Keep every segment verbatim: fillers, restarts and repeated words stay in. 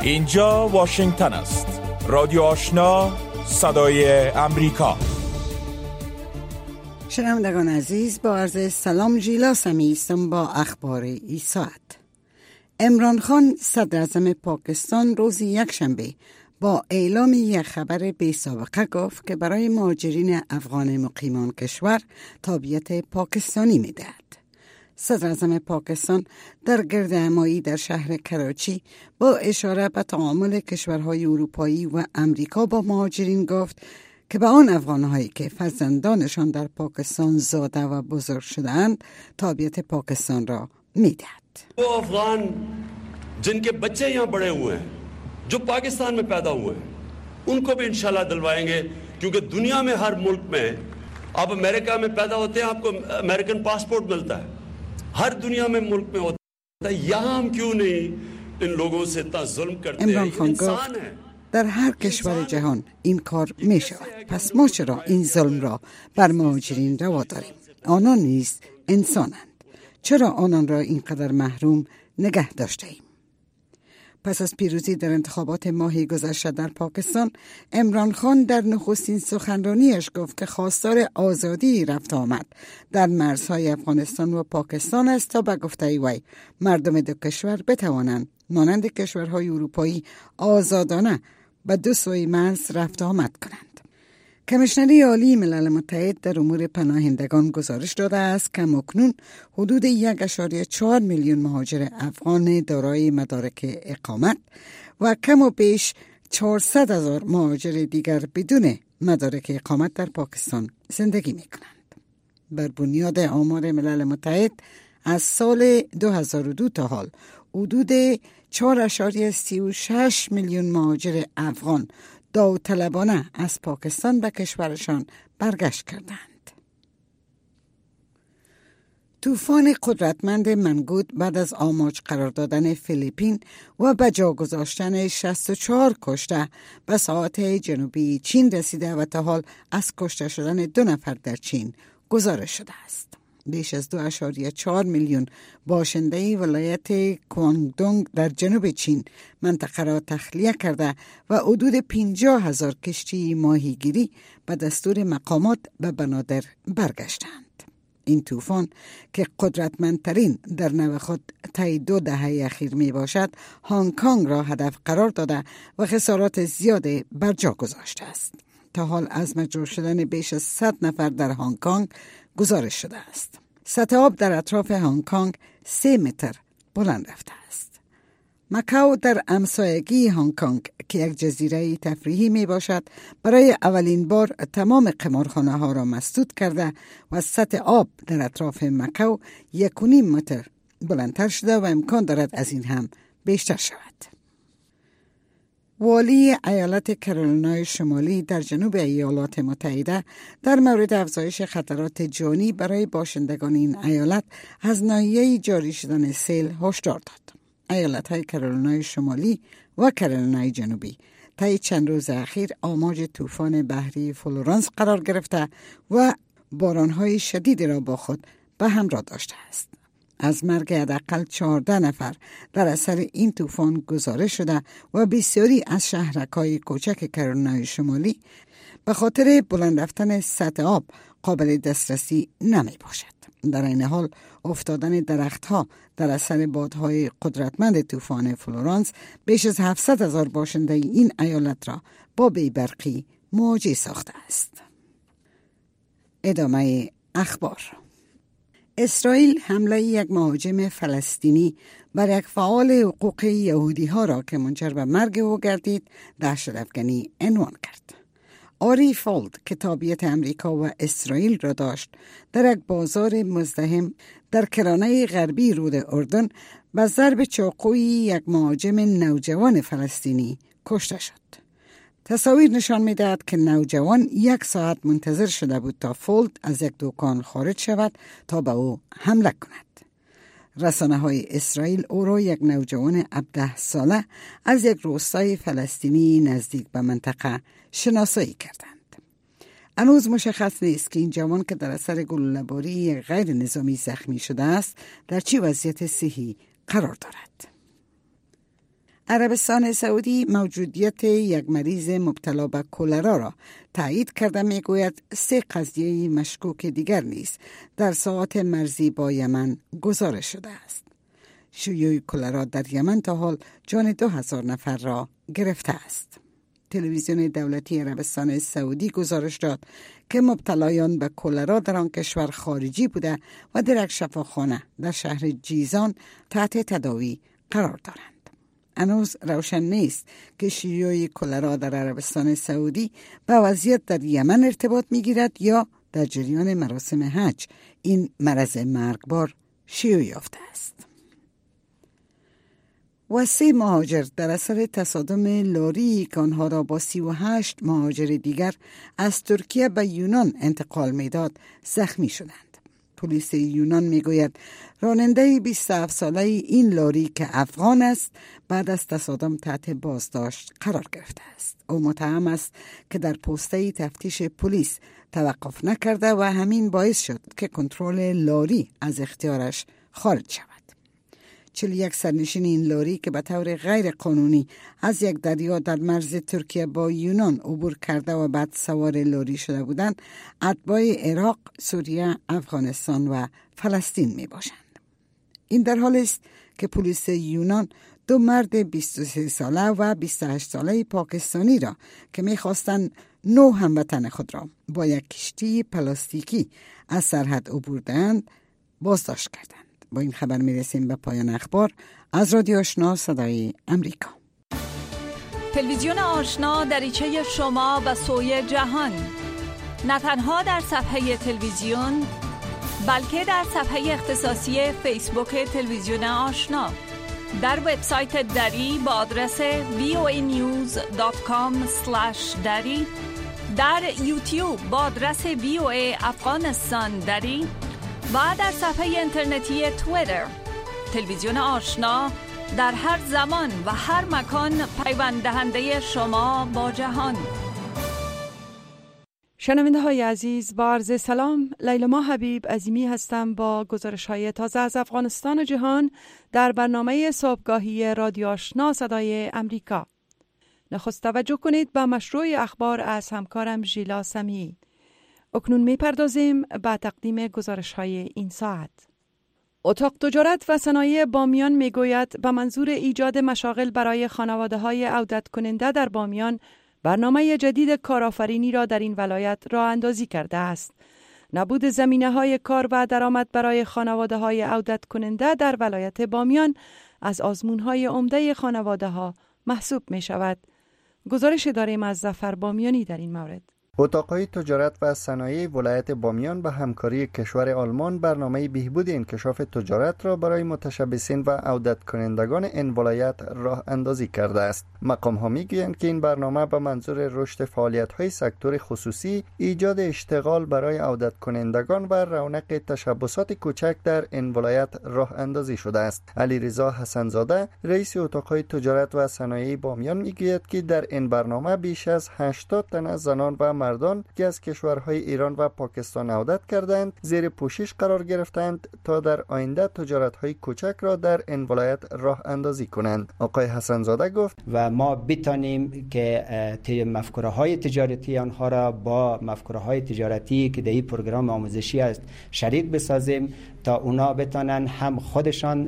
اینجا واشنگتن است. رادیو آشنا، صدای امریکا. شنوندگان عزیز، با عرض سلام جیلا سمی هستم با اخبار این ساعت. عمران خان صدر اعظم پاکستان روز یکشنبه با اعلام یک خبر بی سابقه گفت که برای مهاجرین افغان مقیمان کشور تابعیت پاکستانی می‌دهد. صدر اعظم پاکستان در گردهمایی در شهر کراچی با اشاره به تعامل کشورهای اروپایی و امریکا با مهاجرین گفت که به آن افغان‌هایی که فرزندانشان در پاکستان زاده و بزرگ شده‌اند تابعیت پاکستان را می‌دهد. वो अफगान जिनके बच्चे यहाँ बड़े हुए हैं, जो पाकिस्तान में पैदा हुए हैं, उनको भी इंशाल्लाह दिलवाएंगे, क्योंकि दुनिया में हर मुल्क में आप अमेरिका में पैदा होते हैं आपको अमेरिकन पासपोर्ट मिलता है, हर दुनिया में मुल्क में होता है, यहाँ हम क्यों नहीं इन लोगों से इतना जुल्म करते हैं? इंसान है. در هر کشور جهان این کار می شود. پس ما چرا این ظلم را بر مهاجرین روا داریم؟ آنان نیز انسانند. چرا آنان را اینقدر محروم نگه داشته ایم؟ پس از پیروزی در انتخابات ماه گذشته در پاکستان، عمران خان در نخستین سخنرانیش گفت که خواستار آزادی رفت آمد در مرزهای افغانستان و پاکستان است تا به گفته وی مردم دو کشور بتوانند مانند کشورهای اروپایی آزادانه به دو سوی مرز رفت آمد کنند. کمیشنری عالی ملل متحد در امور پناهندگان گزارش داده است که اکنون حدود یک ممیز چهار میلیون مهاجر افغان دارای مدارک اقامت و کم و بیش چهارصد هزار مهاجر دیگر بدون مدارک اقامت در پاکستان زندگی می کنند. بر بنیاد آمار ملل متحد از سال دو هزار و دو تا حال حدود چهار ممیز سی و شش میلیون مهاجر افغان داوطلبانه از پاکستان به کشورشان برگشت کردند. طوفان قدرتمند منگود بعد از آماج قرار دادن فیلیپین و به جا گذاشتن شصت و چهار کشته به ساحات جنوبی چین رسیده و تا حال از کشته شدن دو نفر در چین گزارش شده است. بیش از دو ممیز چهار میلیون باشنده ولایت کوانگدونگ در جنوب چین منطقه را تخلیه کرده و حدود پنجاه هزار کشتی ماهیگیری به دستور مقامات به بنادر برگشتند. این طوفان که قدرتمندترین در نوع خود طی دو دهه اخیر می باشد، هنگ کنگ را هدف قرار داده و خسارات زیادی بر جا گذاشته است. تا حال از مجروح شدن بیش از صد نفر در هنگ کنگ گزارش شده است. سطح آب در اطراف هنگ کنگ سه متر بلند رفته است. مکاو در همسایگی هنگ کنگ که یک جزیره تفریحی می باشد، برای اولین بار تمام قمارخانه ها را مسدود کرده و سطح آب در اطراف مکاو یک و نیم متر بلندتر شده و امکان دارد از این هم بیشتر شود. والی ایالت کارولینای شمالی در جنوب ایالات متحده در مورد افزایش خطرات جانی برای باشندگان این ایالت از ناحیه جاری شدن سیل هشدار داد. ایالت‌های کارولینای شمالی و کارولینای جنوبی طی چند روز اخیر آماج طوفان بحری فلورانس قرار گرفته و باران‌های شدیدی را با خود به همراه داشته است. از مرگ حداقل چهارده نفر در اثر این طوفان گزارش شده و بسیاری از شهرک‌های کوچک کارولینای شمالی به خاطر بلند رفتن سطح آب قابل دسترسی نمی باشد. در این حال افتادن درختها در اثر بادهای قدرتمند طوفان فلورانس بیش از هفتصد هزار باشنده این ایالت را با بی‌برقی مواجه ساخته است. ادامه اخبار. اسرائیل حمله یک مهاجم فلسطینی بر یک فعال حقوق یهودی ها را که منجر به مرگ او گردید دهشت‌افکنی عنوان کرد. آری فولد که تابعیت امریکا و اسرائیل را داشت، در یک بازار مزدحم در کرانه غربی رود اردن به ضرب چاقویی یک مهاجم نوجوان فلسطینی کشته شد. تصاویر نشان می‌دهد که نوجوان یک ساعت منتظر شده بود تا فولد از یک دکان خارج شود تا به او حمله کند. رسانه‌های اسرائیل او را یک نوجوان هفده ساله از یک روستای فلسطینی نزدیک به منطقه شناسایی کردند. هنوز مشخص نیست که این جوان که در اثر گلوله‌باری غیر نظامی زخمی شده است در چه وضعیت صحی قرار دارد. عربستان سعودی موجودیت یک مریض مبتلا به کولرا را تایید کرده، می گوید سه قضیه مشکوک دیگر نیز در ساعات مرزی با یمن گزارش شده است. شیوع کولرا در یمن تا حال جان دو هزار نفر را گرفته است. تلویزیون دولتی عربستان سعودی گزارش داد که مبتلایان به کولرا در آن کشور خارجی بوده و در یک شفاخانه در شهر جیزان تحت تداوی قرار دارند. هنوز روشن نیست که شیوع کولرا در عربستان سعودی با وضعیت در یمن ارتباط می‌گیرد یا در جریان مراسم حج این مرض مرگبار شیوع یافته است. و سه مهاجر در اثر تصادم لاری که آنها را با سی و هشت مهاجر دیگر از ترکیه به یونان انتقال میداد زخمی شدند. پلیس یونان میگوید راننده بیست و هفت ساله این لاری که افغان است بعد از تصادم تحت بازداشت قرار گرفته است. او متهم است که در پوسته تفتیش پلیس توقف نکرده و همین باعث شد که کنترل لاری از اختیارش خارج شود. چهل و یک سرنشین این لاری که به طور غیر قانونی از یک دریا در مرز ترکیه با یونان عبور کرده و بعد سوار لاری شده بودند، اتباع عراق، سوریه، افغانستان و فلسطین می باشند. این در حال است که پلیس یونان دو مرد بیست و سه ساله و بیست و هشت ساله پاکستانی را که می خواستند نو هموطن خود را با یک کشتی پلاستیکی از سرحد عبور دهند بازداشت کردند. با این خبر می رسیم به پایان اخبار از رادیو آشنا صدای امریکا. تلویزیون آشنا دریچه شما به سوی جهان، نه تنها در صفحه تلویزیون بلکه در صفحه اختصاصی فیسبوک تلویزیون آشنا، در وبسایت دری با آدرس وی او ای نیوز دات کام اسلش دری، در یوتیوب با آدرس وی او ای افغانستان دری و در صفحه اینترنتی توییتر. تلویزیون آشنا در هر زمان و هر مکان پیوند دهنده شما با جهان. شنونده های عزیز، با عرض سلام، لیلما حبیب عظیمی هستم با گزارش های تازه از افغانستان و جهان در برنامه صبحگاهی رادیو آشنا صدای امریکا. نخست توجه کنید به مشروع اخبار از همکارم ژیلا سمیعی. اکنون می پردازیم به تقدیم گزارش های این ساعت. اتاق تجارت و صنایع بامیان می گوید به منظور ایجاد مشاغل برای خانواده های عودت کننده در بامیان برنامه جدید کارآفرینی را در این ولایت راه اندازی کرده است. نبود زمینه های کار و درآمد برای خانواده های عودت کننده در ولایت بامیان از آزمون های عمده خانواده ها محسوب می شود. گزارش داریم از ظفر بامیانی در این مورد. اتاق‌های تجارت و صنایع ولایت بامیان به همکاری کشور آلمان برنامه بهبود انکشاف تجارت را برای متشبثین و عودت کنندگان این ولایت راه اندازی کرده است. مقام‌ها می‌گویند که این برنامه به منظور رشد فعالیت‌های سکتور خصوصی، ایجاد اشتغال برای عودت کنندگان و رونق تشبثات کوچک در این ولایت راه اندازی شده است. علیرضا حسن‌زاده، رئیس اتاق‌های تجارت و صنایع بامیان می‌گوید که در این برنامه بیش از هشتاد تن از زنان و مردان که از کشورهای ایران و پاکستان عودت کردند زیر پوشش قرار گرفتند تا در آینده تجارت‌های کوچک را در این ولایت راه اندازی کنند. آقای حسن‌زاده گفت و ما بتانیم که مفکوره‌های تجارتی آنها را با مفکوره‌های تجارتی که در این پروگرام آموزشی است شریک بسازیم تا اونا بتانن هم خودشان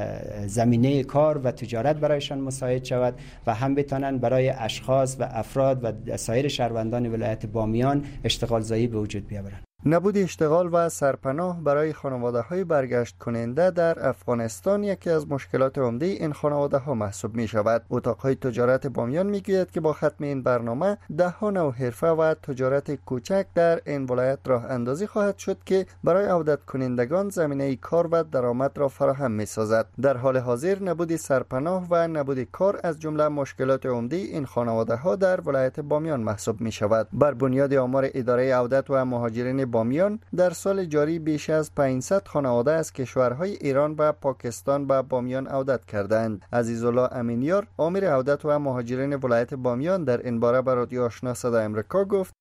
زمینه کار و تجارت برایشان مساعد شود و هم بتانن برای اشخاص و افراد و سایر شهروندان ولایت بامیان اشتغال زایی به وجود بیاورند. نبود اشتغال و سرپناه برای خانواده‌های برگشت کننده در افغانستان یکی از مشکلات عمده این خانواده‌ها محسوب می‌شود. اتاق‌های تجارت بامیان می‌گوید که با ختم این برنامه ده ها نوع حرفه و تجارت کوچک در این ولایت راه اندازی خواهد شد که برای عودت کنندگان زمینه کار و درآمد را فراهم می‌سازد. در حال حاضر نبود سرپناه و نبود کار از جمله مشکلات عمده این خانواده‌ها در ولایت بامیان محسوب می‌شود. بر بنیاد آمار اداره عودت و مهاجرین بامیان در سال جاری بیش از پانصد خانواده از کشورهای ایران و پاکستان به بامیان عودت کردند. عزیزالله امینیار، آمر عودت و مهاجرین ولایت بامیان، در این باره به رادیو آشنا صدای امریکا گفت: احتمال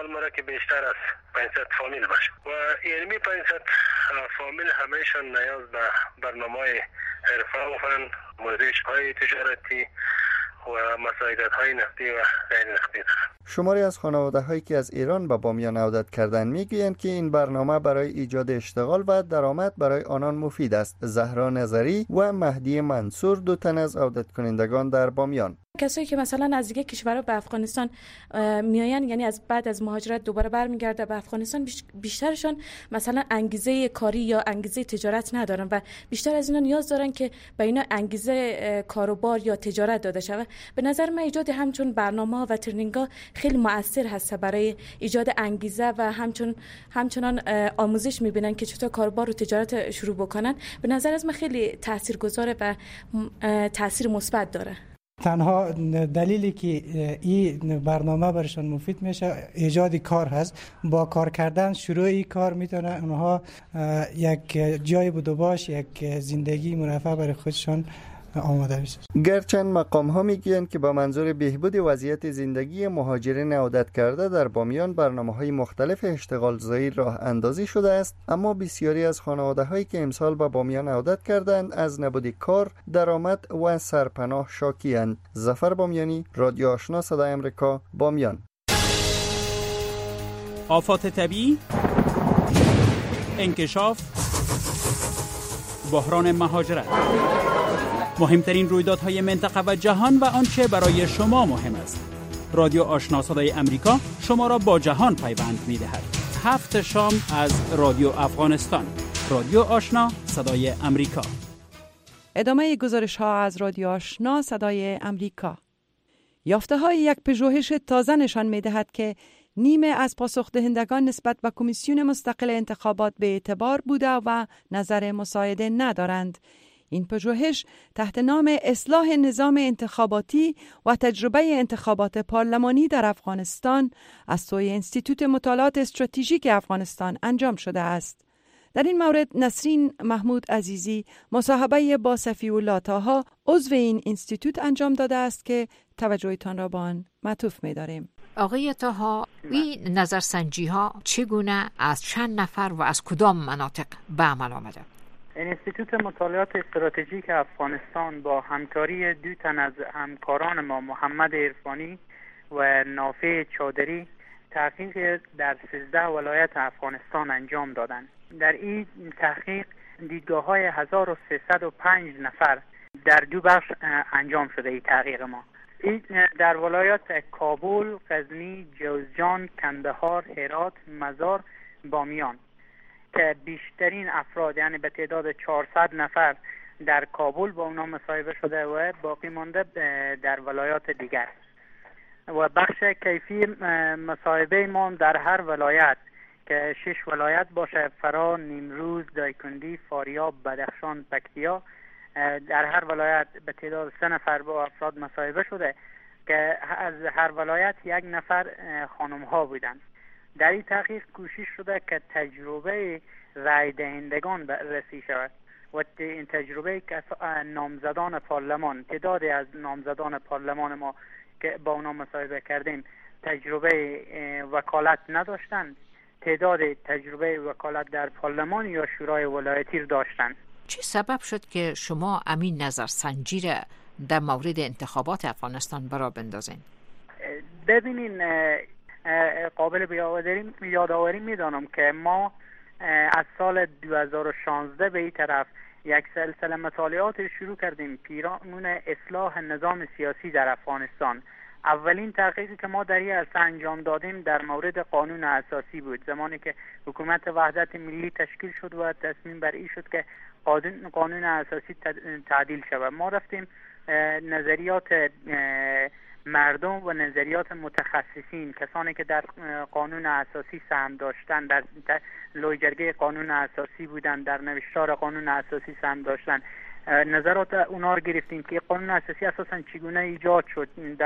سال مرا که بیشتر از پانصد فامیل باشه و یعنی پانصد فامیل همیشان نیاز به برنامه‌های حرفه و مدیریش های تجارتی و مساعدت های نفتی و غیر نفتی دارند. شماری از خانواده هایی که از ایران به بامیان عودت کردند میگویند که این برنامه برای ایجاد اشتغال و درآمد برای آنان مفید است. زهرا نظری و مهدی منصور دو تن از عودت کنندگان در بامیان. کسایی که مثلا از دیگه کشورها به افغانستان میآیند، یعنی از بعد از مهاجرت دوباره برمیگرده به افغانستان، بیشترشان مثلا انگیزه کاری یا انگیزه تجارت ندارن و بیشتر از اینا نیاز دارن که به اینا انگیزه کاروبار یا تجارت داده شود. به نظر من ایجاد همچون برنامه‌ها و ترنینگ‌ها خیلی مؤثر هست برای ایجاد انگیزه و همچون همچنان آموزش می‌بینن که چطور کاروبار و تجارت شروع بکنن. به نظر از من خیلی تاثیرگذاره و تاثیر مثبت داره. تنها دلیلی که این برنامه برشان مفید میشه ایجاد کار هست. با کار کردن شروع این کار میتونه اونها یک جای بود و باش یک زندگی مرفه برای خودشان آماده بشه. گرچند مقام ها میگویند که با منظور بهبود وضعیت زندگی مهاجرین عودت کرده در بامیان برنامه های مختلف اشتغال زایی راه اندازی شده است، اما بسیاری از خانواده هایی که امسال به بامیان عودت کردند از نبود کار، درآمد و سرپناه شاکی‌اند. ظفر بامیانی، رادیو آشنا صدای امریکا، بامیان. آفات طبیعی، انکشاف، بحران مهاجرت، مهمترین رویدادهای منطقه و جهان و آنچه برای شما مهم است. رادیو آشنا صدای امریکا شما را با جهان پیوند می‌دهد. هفت شام از رادیو افغانستان. رادیو آشنا صدای امریکا. ادامه گزارش ها از رادیو آشنا صدای امریکا. یافته های یک پژوهش تازه نشان می‌دهد که نیمه از پاسخ دهندگان نسبت به کمیسیون مستقل انتخابات به اعتبار بوده و نظر مساعده ندارند. این پژوهش تحت نام اصلاح نظام انتخاباتی و تجربه انتخابات پارلمانی در افغانستان از سوی انستیتوت مطالعات استراتژیک افغانستان انجام شده است. در این مورد نسرین محمود عزیزی مصاحبه با صفی‌الله طاها عضو این انستیتوت انجام داده است که توجهتان را با آن معطوف می‌داریم. آقای طاها، این نظرسنجی ها چگونه از چند نفر و از کدام مناطق به عمل آمده؟ انستیتوت مطالعات استراتژیک افغانستان با همکاری دو تن از همکاران ما، محمد عرفانی و نافع چادری، تحقیق در سیزده ولایت افغانستان انجام دادند. در این تحقیق دیدگاه‌های هزار و سیصد و پنج نفر در دو بخش انجام شده. این تحقیق ما این در ولایات کابل، غزنی، جوزجان، کندهار، هرات، مزار، بامیان که بیشترین افراد، یعنی به تعداد چهارصد نفر در کابل با اونا مصاحبه شده و باقی مانده در ولایات دیگر. و بخش کیفی مصاحبه ما در هر ولایت که شش ولایت باشه، فرا، نیمروز، دایکندی، فاریاب، بدخشان، پکتیا، در هر ولایت به تعداد سه نفر با افراد مصاحبه شده که از هر ولایت یک نفر خانم ها بودن. در این تحقیق کوشش شده که تجربه رای دهندگان بررسی شود و این تجربه که نامزدان پارلمان، تعدادی از نامزدان پارلمان ما که با اونا مصاحبه کردیم تجربه وکالت نداشتند، تعداد تجربه وکالت در پارلمان یا شورای ولایتی را داشتند. چه سبب شد که شما امین نظرسنجی را در مورد انتخابات افغانستان برا بندازین؟ ببینین، قابل یادآوری میدانم که ما از سال دو هزار و شانزده به این طرف یک سلسله مطالعات شروع کردیم پیرامون اصلاح نظام سیاسی در افغانستان. اولین تحقیقی که ما در این عرصه انجام دادیم در مورد قانون اساسی بود، زمانی که حکومت وحدت ملی تشکیل شد و تصمیم بر این شد که قانون قانون اساسی تعدیل شود. ما رفتیم نظریات مردم و نظریات متخصصین، کسانی که در قانون اساسی سهم داشتن، در لایحه‌جرگه قانون اساسی بودن، در نوشتار قانون اساسی سهم داشتن، نظرات اونا رو گرفتیم که قانون اساسی اساساً چگونه ایجاد شد،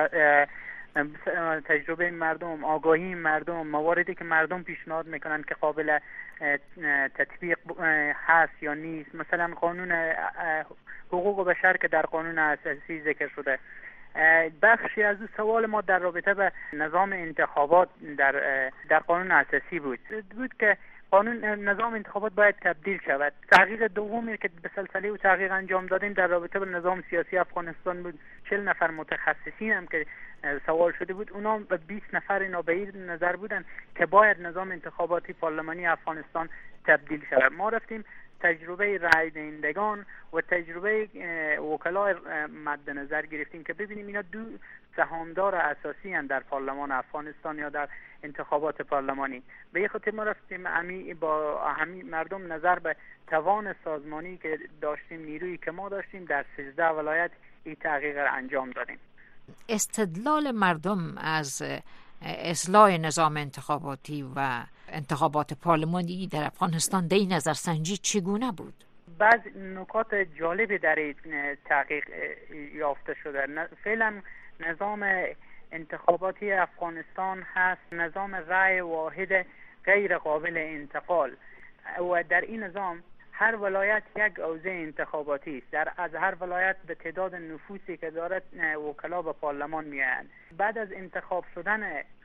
تجربه مردم، آگاهی مردم، مواردی که مردم پیشنهاد میکنن که قابل تطبیق هست یا نیست، مثلا قانون حقوق بشر که در قانون اساسی ذکر شده، بخشی از سوال ما در رابطه به نظام انتخابات در در قانون اساسی بود بود که قانون نظام انتخابات باید تبدیل شود. تحقیق دومی که به سلسله و تحقیق انجام دادیم در رابطه با نظام سیاسی افغانستان بود. چهل نفر متخصصین هم که سوال شده بود، اونا به بیست نفر اینا به این نظر بودن که باید نظام انتخاباتی پارلمانی افغانستان تبدیل شود. ما رفتیم تجربه رای دهندگان و تجربه وکلای مد نظر گرفتیم که ببینیم اینا دو سهامدار اساسی هستند در پارلمان افغانستان یا در انتخابات پارلمانی. به این خاطر ما رفتیم امی با همین مردم نظر به توان سازمانی که داشتیم، نیرویی که ما داشتیم در سیزده ولایت این تحقیق را انجام دادیم. استدلال مردم از اصلاح نظام انتخاباتی و انتخابات پارلمانی در افغانستان در این نظرسنجی چگونه بود؟ بعض نکات جالبی در این تحقیق یافته شده. فعلا نظام انتخاباتی افغانستان هست نظام رأی واحد غیر قابل انتقال و در این نظام هر ولایت یک حوزه انتخاباتی است. در از هر ولایت به تعداد نفوسی که دارد وکلا به پارلمان میآیند. بعد از انتخاب شدن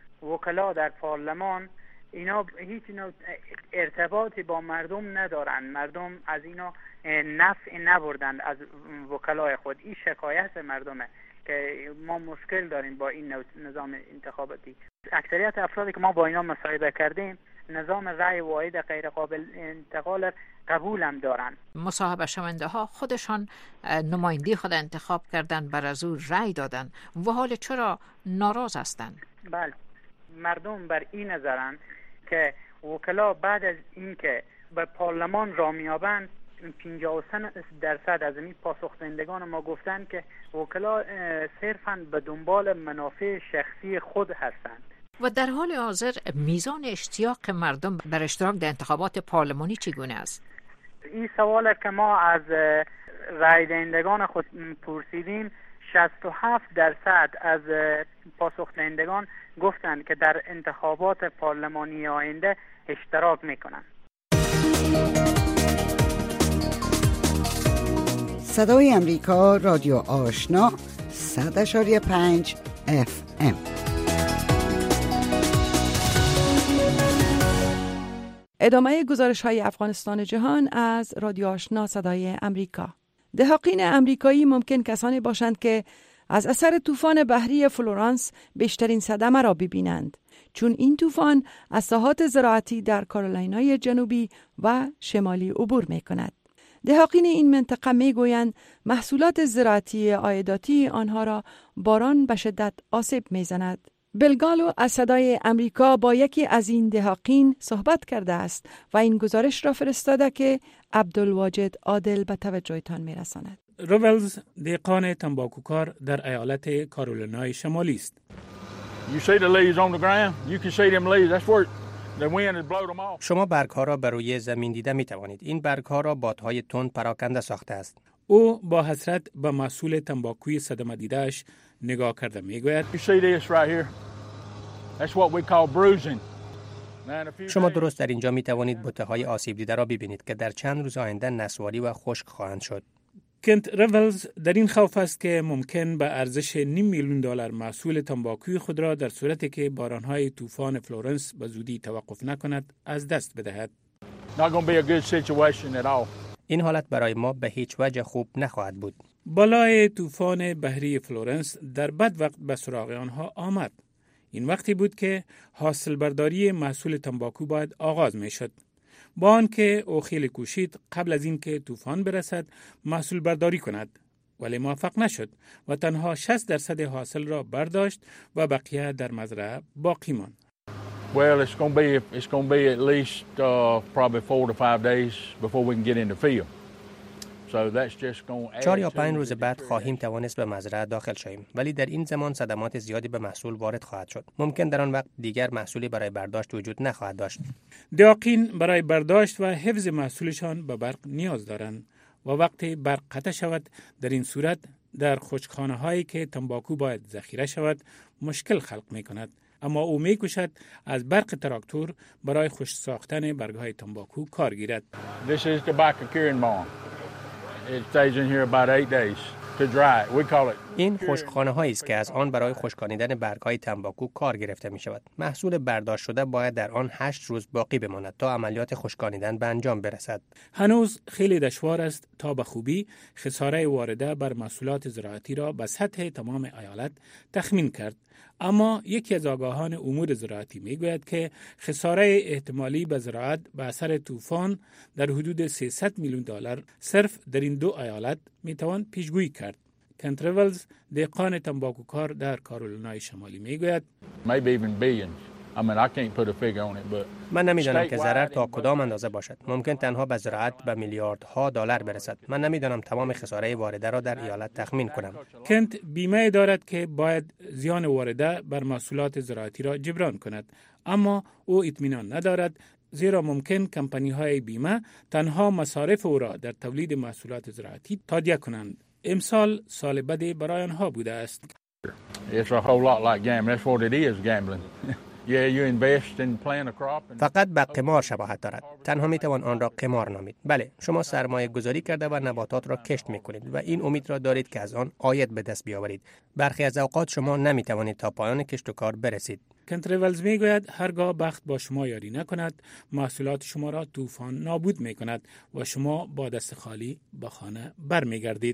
وکلا در پارلمان اینا هیچ اینا ارتباطی با مردم ندارند. مردم از اینا نفع نبردند از وکلای خود. این شکایت مردمه که ما مشکل داریم با این نظام انتخاباتی. اکثریت افرادی که ما با اینا مصاحبه کردیم نظام رأی واحد غیر قابل انتقال قبول هم دارن. مصاحبه شونده ها خودشان نماینده خود انتخاب کردن، بر از او رأی دادن و حال چرا ناراض هستند؟ بله، مردم بر این نظرن که وکلا بعد از اینکه به پارلمان را میابند پنجاه و سه درصد از این پاسخدهندگان ما گفتند که وکلا صرفاً به دنبال منافع شخصی خود هستند. و در حال حاضر میزان اشتیاق مردم بر اشتراک در انتخابات پارلمانی چگونه است؟ این سوال که ما از رای دهندگان خود پرسیدیم، شصت و هفت درصد از پاسخدهندگان گفتند که در انتخابات پارلمانی آینده اشتراک میکنند. صدای امریکا، رادیو آشنا، صد اشاری پنج اف ام. ادامه گزارش های افغانستان جهان از رادیو آشنا صدای امریکا. دهاقین امریکایی ممکن کسانی باشند که از اثر طوفان بحری فلورانس بیشترین صدمه را ببینند، چون این طوفان از ساحات زراعتی در کارولینای جنوبی و شمالی عبور می کند. دهاقین این منطقه می گویند محصولات زراعتی عایداتی آنها را باران به شدت آسیب می زند. بلگالو از صدای امریکا با یکی از این دهاقین صحبت کرده است و این گزارش را فرستاده که عبدالواجد عادل به توجهتان می رساند. روولز دهقان تنباکوکار در ایالت کارولینای شمالی است. شما برگ‌ها را بر روی زمین دیده می توانید. این برگ‌ها را بادهای تند پراکنده ساخته است. او با حسرت به محصول تنباکوی صدمه دیده‌اش نگاه کرده می گوید شما درست در اینجا می توانید بوته‌های آسیب دیده را ببینید که در چند روز آینده نسواری و خشک خواهند شد. کنت روولز در این خوف است که ممکن به ارزش نیم میلیون دلار محصول تنباکوی خود را در صورتی که بارانهای طوفان فلورنس به زودی توقف نکند از دست بدهد. این حالت برای ما به هیچ وجه خوب نخواهد بود. بالای طوفان بحری فلورنس در بد وقت به سراغ آنها آمد. این وقتی بود که حاصل برداری محصول تنباکو باید آغاز می شد. با آنکه او خیلی کوشید قبل از اینکه طوفان برسد محصول برداری کند، ولی موفق نشد و تنها شصت درصد حاصل را برداشت و بقیه در مزرعه باقی ماند. Well, it's going to be it's going to be at least uh, probably four to five days before we can get in the field. So that's just going to چهار یا پنج روز بعد خواهیم توانست به مزرعه داخل شویم، ولی در این زمان صدمات زیادی به محصول وارد خواهد شد. ممکن در آن وقت دیگر محصولی برای برداشت وجود نخواهد داشت. دهاقین برای برداشت و حفظ محصولشان به برق نیاز دارند و وقتی برق قطع شود در این صورت در خشکخانه هایی که تنباکو باید ذخیره شود مشکل خلق می کند. اما او می کوشد از برق تراکتور برای خشک ساختن برگ‌های تنباکو کار گیرد. This is tobacco curing barn. It stays in here about eight days. to dry it. We call it. این خشکخانه هایی است که از آن برای خشکانیدن برگ‌های تنباکو کار گرفته می شود. محصول برداشت شده باید در آن هشت روز باقی بماند تا عملیات خشکانیدن به انجام برسد. هنوز خیلی دشوار است تا به خوبی خساره وارده بر محصولات زراعتی را به سطح تمام ایالت تخمین کرد. اما یکی از آگاهان امور زراعتی می گوید که خساره احتمالی به زراعت به اثر طوفان در حدود سیصد میلیون دلار صرف در این دو ایالت می توان پیشگویی کرد. کنت رولز دهقان تنباکوکار در کارولینای شمالی می گوید من نمیدانم که ضرر تا کدام اندازه باشد. ممکن تنها به زراعت به میلیاردها دلار برسد. من نمیدانم تمام خساره وارده را در ایالت تخمین کنم. کنت بیمه دارد که باید زیان وارده بر محصولات زراعتی را جبران کند، اما او اطمینان ندارد، زیرا ممکن کمپانی های بیمه تنها مصارف او را در تولید محصولات زراعتی تادیه کنند. امسال سال بدی برای آنها بوده است. فقط به قمار شباهت دارد. تنها می توان آن را قمار نامید. بله، شما سرمایه گذاری کرده و نباتات را کشت می کنید و این امید را دارید که از آن عاید به دست بیاورید. برخی از اوقات شما نمی توانید تا پایان کشت و کار برسید. کنت رولز می گوید هرگاه بخت با شما یاری نکند، محصولات شما را طوفان نابود می کند و شما با دست خالی به خانه برمی گردید.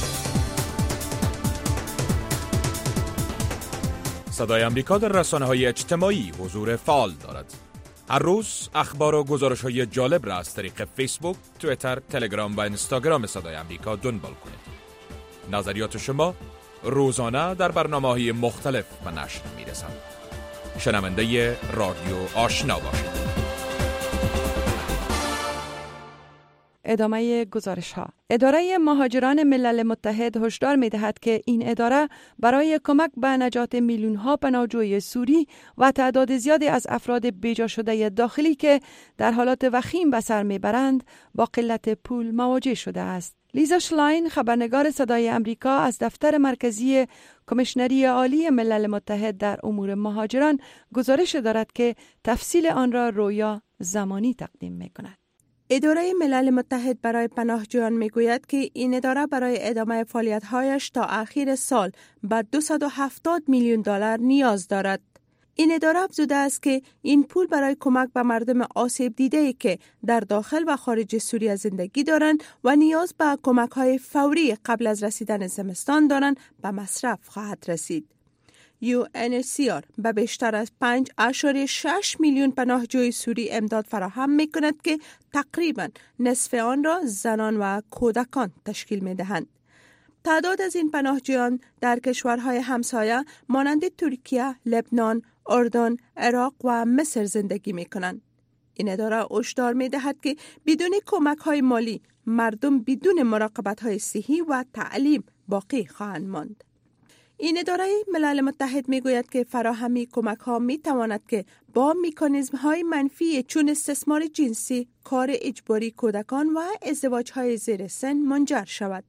صدای امریکا در رسانه‌های اجتماعی حضور فعال دارد. هر روز اخبار و گزارش‌های جالب را از طریق فیسبوک، توییتر، تلگرام و اینستاگرام صدای امریکا دنبال کنید. نظریات شما روزانه در برنامه‌های مختلف به نشر می‌رسند. شنونده رادیو آشنا باشید. ادامه گزارش ها. اداره مهاجران ملل متحد هشدار می دهد که این اداره برای کمک به نجات میلیون ها پناهجوی سوری و تعداد زیادی از افراد بیجا شده داخلی که در حالات وخیم به سر می برند با قلت پول مواجه شده است. لیزا شلاین، خبرنگار صدای امریکا از دفتر مرکزی کمیشنری عالی ملل متحد در امور مهاجران گزارش دارد که تفصیل آن را رویا زمانی تقدیم می کند. اداره ملل متحد برای پناهجویان میگوید که این اداره برای ادامه فعالیت‌هایش تا اخیر سال به دویست و هفتاد میلیون دلار نیاز دارد. این اداره افزوده است که این پول برای کمک به مردم آسیب دیده‌ای که در داخل و خارج سوریه زندگی دارند و نیاز به کمک‌های فوری قبل از رسیدن زمستان دارند به مصرف خواهد رسید. یو ان اچ سی آر به بیشتر از پنج اشاره شش میلیون پناهجوی سوری امداد فراهم می کند که تقریباً نصف آن را زنان و کودکان تشکیل می دهند. تعداد از این پناهجویان در کشورهای همسایه مانند ترکیه، لبنان، اردن، عراق و مصر زندگی می کنند. این اداره هشدار می دهد که بدون کمک های مالی مردم بدون مراقبت های صحی و تعلیم باقی خواهند ماند. این اداره ملل متحد می گوید که فراهمی کمک ها می تواند که با مکانیزم های منفی چون استثمار جنسی، کار اجباری کودکان و ازدواج های زیر سن منجر شود.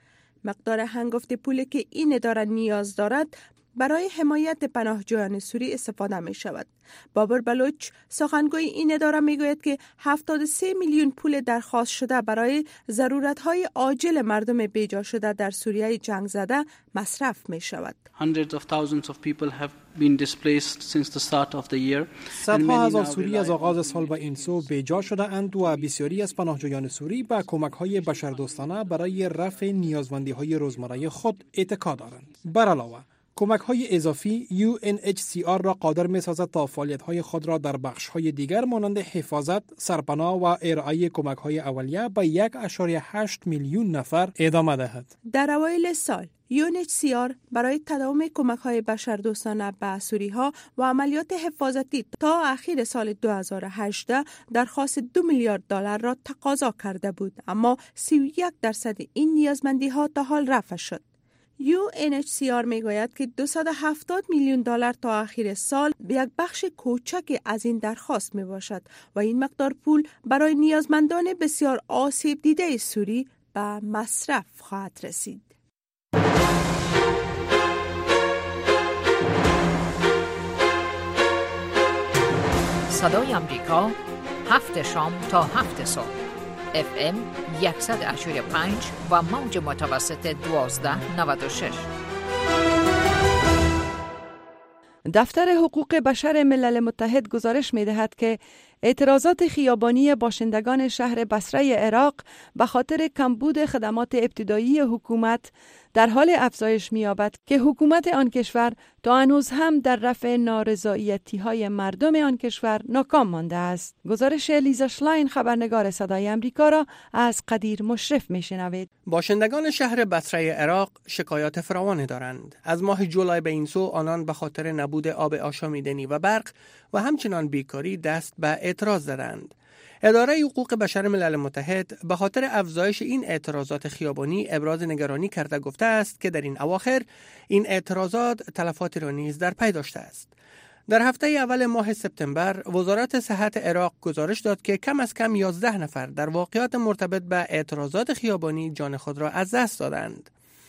مقدار هنگفت پولی که این اداره نیاز دارد برای حمایت پناهجویان سوری استفاده می شود. بابر بلوچ، سخنگوی این اداره می گوید که هفتاد و سه میلیون پول درخواست شده برای ضرورت‌های عاجل مردم بیجا شده در سوریه جنگ زده مصرف می شود. Hundreds of thousands of people have been displaced since the start of the year. صدها هزار سوری از آغاز سال به این سو بیجا شده اند و بسیاری از پناهجویان سوری به کمک‌های بشردوستانه برای رفع نیازمندی‌های روزمره خود اتکا دارند. بر علاوه کمک‌های اضافی یو ان اچ سی آر را قادر می‌سازد تا فعالیت‌های خود را در بخش‌های دیگر مانند حفاظت، سرپناه و ارائه کمک‌های اولیه به یک و هشت میلیون نفر ادامه دهد. در اوایل سال یو ان اچ سی آر برای تداوم کمک‌های بشردوستانه به سوری‌ها و عملیات حفاظتی تا اخیر سال دو هزار و هجده درخواست دو میلیارد دلار را تقاضا کرده بود، اما سی و یک درصد این نیازمندی‌ها تا حال رفع شد. یو ان اچ سی آر میگوید که دویست و هفتاد میلیون دلار تا آخر سال یک بخش کوچکی از این درخواست می باشد و این مقدار پول برای نیازمندان بسیار آسیب دیده سوری به مصرف خواهد رسید. صدای امریکا هفت شام تا هفت صبح اف ام صد و یک و پنج و موج متوسط دوازده نود و شش. دفتر حقوق بشر ملل متحد گزارش می دهد که اعتراضات خیابانی باشندگان شهر بصره عراق به خاطر کمبود خدمات ابتدایی حکومت در حال افزایش می‌یابد که حکومت آن کشور تا هنوز هم در رفع نارضایتی‌های مردم آن کشور ناکام مانده است. گزارش لیزا شلاین خبرنگار صدای امریکا را از قدیر مشرف می‌شنوید. باشندگان شهر بصره عراق شکایات فراوانی دارند. از ماه جولای به این سو آنان به خاطر نبود آب آشامیدنی و برق و همچنان بیکاری دست به اعتراض زدند. اداره حقوق بشر ملل متحد به خاطر افزایش این اعتراضات خیابانی ابراز نگرانی کرده گفته است که در این اواخر این اعتراضات تلفاتی را نیز در پی داشته است. در هفته اول ماه سپتامبر وزارت صحت عراق گزارش داد که کم از کم یازده نفر در واقعات مرتبط به اعتراضات خیابانی جان خود را از دست دادند.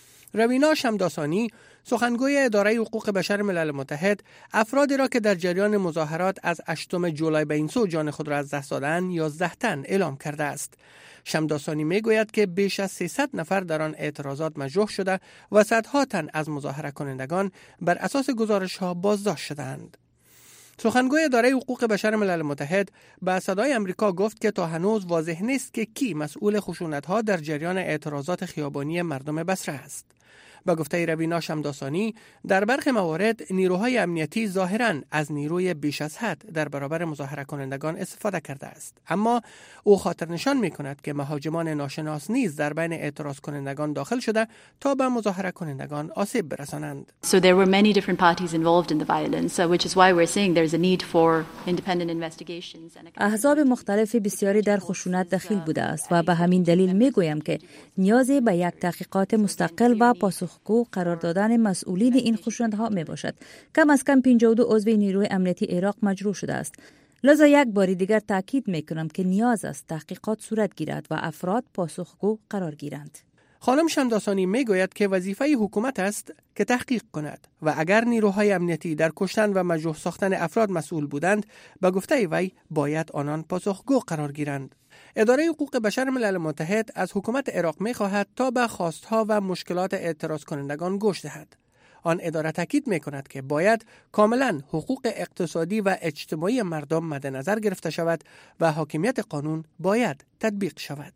روینا شمداسانی سخنگوی اداره حقوق بشر ملل متحد افرادی را که در جریان مظاهرات از هشتم جولای به این سو جان خود را از دست دادند یازده تن اعلام کرده است. شمداسانی میگوید که بیش از سیصد نفر در آن اعتراضات مجروح شده و صدها تن از مظاهره کنندگان بر اساس گزارش ها بازداشت شدند. سخنگوی اداره حقوق بشر ملل متحد به صدای امریکا گفت که تا هنوز واضح نیست که کی مسئول خشونت‌ها در جریان اعتراضات خیابانی مردم بصره است. با گفته روینا شمداسانی در برخی موارد نیروهای امنیتی ظاهراً از نیروی بیش از حد در برابر مظاهره کنندگان استفاده کرده است، اما او خاطر نشان می کند که مهاجمان ناشناس نیز در بین اعتراض کنندگان داخل شده تا به مظاهره کنندگان آسیب برسانند. So there were many different parties involved in the violence, uh, which is why we're saying there is a need for independent investigations. احزاب مختلف بسیاری در خشونت دخیل بوده است و به همین دلیل می گویم که نیازی به یک تحقیقات مستقل و پاسخ کو قرار دادن مسئولین این خشونت‌ها می باشد. کم از کم پنجاه و دو عضو نیروی امنیتی عراق مجروح شده است. لذا یک بار دیگر تاکید می کنم که نیاز است تحقیقات صورت گیرد و افراد پاسخگو قرار گیرند. خانم شمداسانی می گوید که وظیفه حکومت است که تحقیق کند و اگر نیروهای امنیتی در کشتن و مجروح ساختن افراد مسئول بودند، به گفته وی باید آنان پاسخگو قرار گیرند. اداره حقوق بشر ملل متحد از حکومت عراق می خواهد تا به خواستها و مشکلات اعتراض کنندگان گوش دهد. آن اداره تاکید می کند که باید کاملا حقوق اقتصادی و اجتماعی مردم مد نظر گرفته شود و حاکمیت قانون باید تطبیق شود.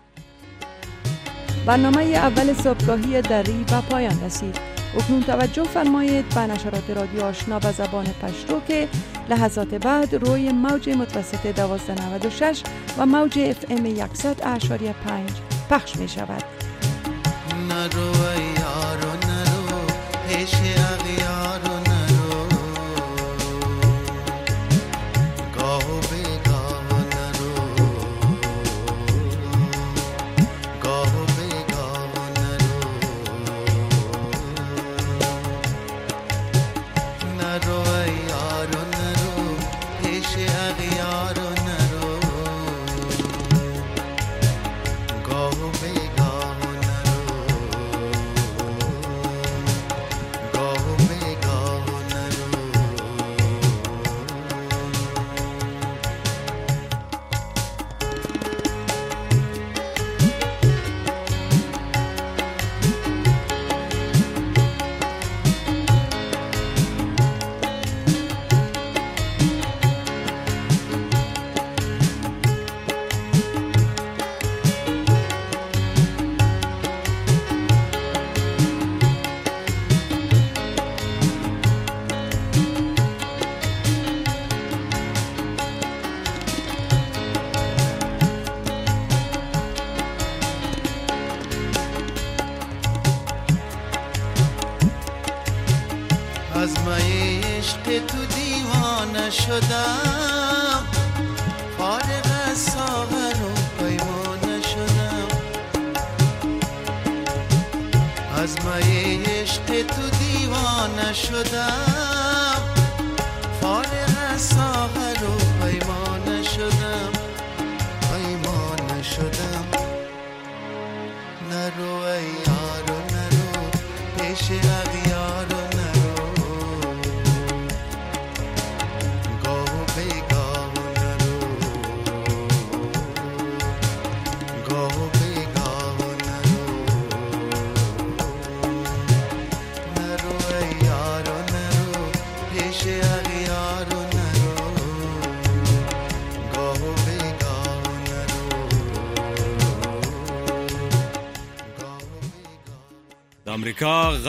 برنامه اول صبحگاهی دری به پایان رسید. اکنون توجه فرمایید به نشرات رادیو آشنا به زبان پشتو که لحظات بعد روی موج متوسط دوازده نود و شش و موج اف ام صد و پنج پخش می شود. نرو یارو نرو پیش اغیارو نرو گاهو بگاه نرو گاهو بگاه نرو نرو یارو نرو پیش اغیارو نرو گاهو بگاه از مای عشق تو دیوانه شدم فارغ از ساغر و پیمانه شدم از مای عشق تو دیوانه شدم فارغ از ساغر و پیمانه شدم پیمانه شدم نرو ای یارو نرو پیش اغیارو آمریکا